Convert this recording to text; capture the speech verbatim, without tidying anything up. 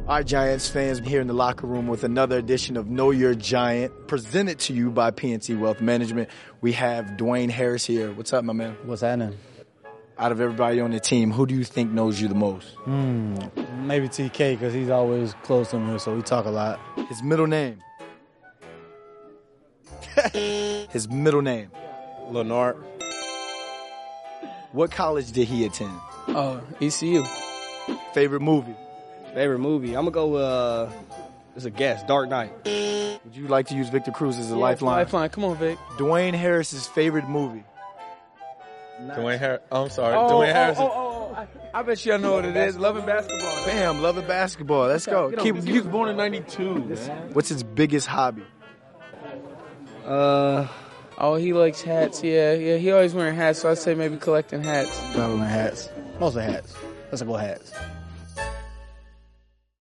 Our Giants fans here in the locker room with another edition of Know Your Giant, presented to you by P N C Wealth Management. We have Dwayne Harris here. What's up, my man? What's happening? Out of everybody on the team, who do you think knows you the most? Hmm, maybe T K, because he's always close to me, so we talk a lot. His middle name. His middle name. Lenart. What college did he attend? Oh, E C U. Favorite movie? Favorite movie? I'm going to go with, uh, it's a guess, Dark Knight. Would you like to use Victor Cruz as a Yeah, lifeline? Lifeline. Come on, Vic. Dwayne Harris's favorite movie? Dwayne Harris. Oh, I'm sorry. Oh, Dwayne oh, Harris. oh, oh, oh. I, I bet you I know what it is. Loving basketball. Bam, loving basketball. Let's go. Get on, Keep, he was born in ninety-two. Man. what's his biggest hobby? Uh, oh, he likes hats. Yeah, yeah. He always wearing hats, so I'd say maybe collecting hats. Government hats. Mostly hats. Let's go hats.